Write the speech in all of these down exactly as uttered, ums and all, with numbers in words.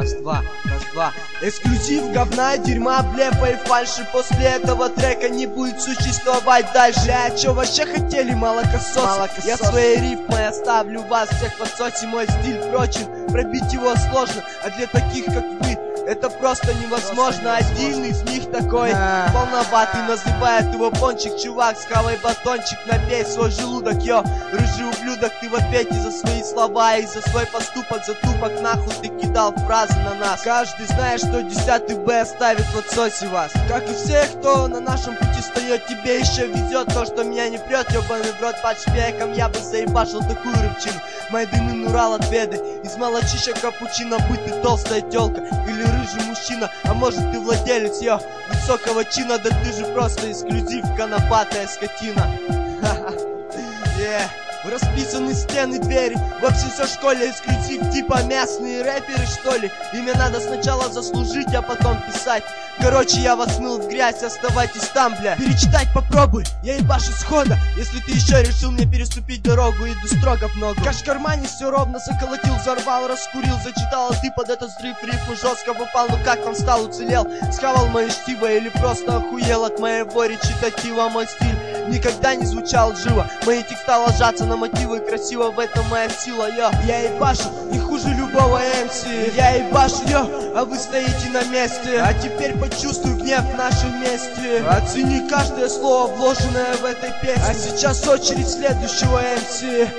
Раз-два, раз-два. Эксклюзив говна, дерьма, блефа и фальши. После этого трека не будет существовать дальше. А чё вообще хотели, молокососы? Молокосос. Я своей рифмой оставлю вас всех в отсосе. Мой стиль прочен, пробить его сложно. А для таких, как вы, это просто невозможно. Просто Один из них такой а полноватый, называет его пончик. Чувак, схавай батончик, набей свой желудок, йо. Рыжий ублюдок, ты в ответе за свои слова и за свой поступок, за тупок. Нахуй ты кидал фразы на нас. Каждый знает, что десятый Б оставит в отсосе вас. Как и всех, кто на нашем пути встает, тебе еще везет то, что меня не прет. Ёбаный в рот под шпеком, я бы заебашил такую рыбчину. Мои дыны Урал от беды. Из молочища капучино быть ты толстая тёлка или рыжий мужчина, а может ты владелец, йо, высокого чина. Да ты же просто эксклюзив, конопатая скотина. Ха-ха, yeah. Расписаны стены, двери, во всей всей школе эксклюзив, типа местные рэперы, что ли? Имя надо сначала заслужить, а потом писать. Короче, я вас смыл в грязь, оставайтесь там, бля. Перечитать попробуй, я ебашу схода. Если ты еще решил мне переступить дорогу, иду строго в ногу. Каш в кармане все ровно, заколотил, взорвал, раскурил, зачитал, а ты под этот взрыв рифму жестко попал. Ну как там стал, уцелел, схавал мои штиба или просто охуел от моего речитатива. Мой стиль никогда не звучал живо, мои текста ложатся на мотивы, красиво, в этом моя сила, йо. Я ебашу не хуже любого эм си. Я ебашу, йо, а вы стоите на месте. А теперь почувствуй гнев в нашем месте. Оцени каждое слово, вложенное в этой песне. А сейчас очередь следующего эм си.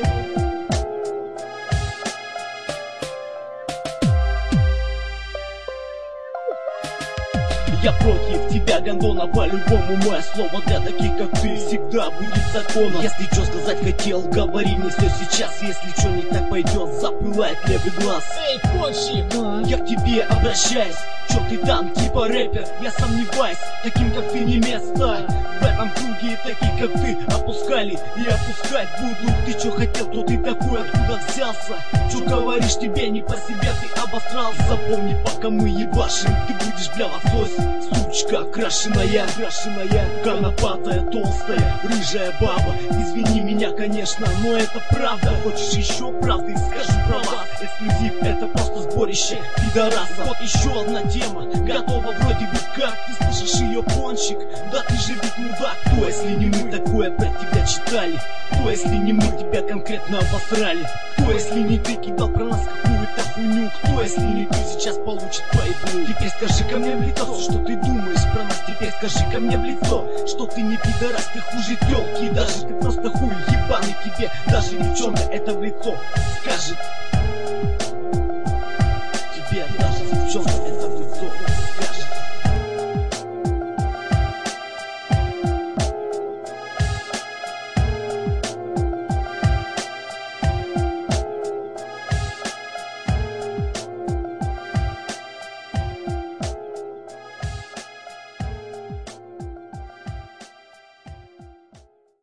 Я против тебя, гондона, по-любому мое слово для таких, как ты, всегда будет законом. Если что сказать хотел, говори мне все сейчас. Если что не так пойдет, запылает левый глаз. Эй, пончик, я к тебе обращаюсь. Чё ты там, типа рэпер, я сомневаюсь. Таким, как ты, не место в этом круге, таких, как ты, опускали и опускать будут. Ты чё хотел, кто ты такой, откуда взялся? Чё говоришь, тебе не по себе, ты обосрался. Запомни, пока мы ебашим, ты будешь, бля, в отсосе. Сучка, крашеная, крашеная, конопатая, толстая, рыжая баба. Извини меня, конечно, но это правда. Хочешь еще правды, скажу права. Эксклюзив, это просто сборище пидораса. Вот еще одна тема, готова вроде бы как. Ты слышишь ее, пончик? Да ты же ведь мудак. Кто, если не мы такое про тебя читали? Кто, если не мы тебя конкретно обосрали? Кто, если не ты кидал про нас какую-то хуйню? Кто, если не ты сейчас получит по еблу? Теперь скажи ко мне в лицо все, что ты думаешь про нас. Теперь скажи ко мне в лицо, что ты не пидорас, ты хуже тёлки. Даже ты просто хуй ебаный, тебе даже девчонка это в лицо скажет.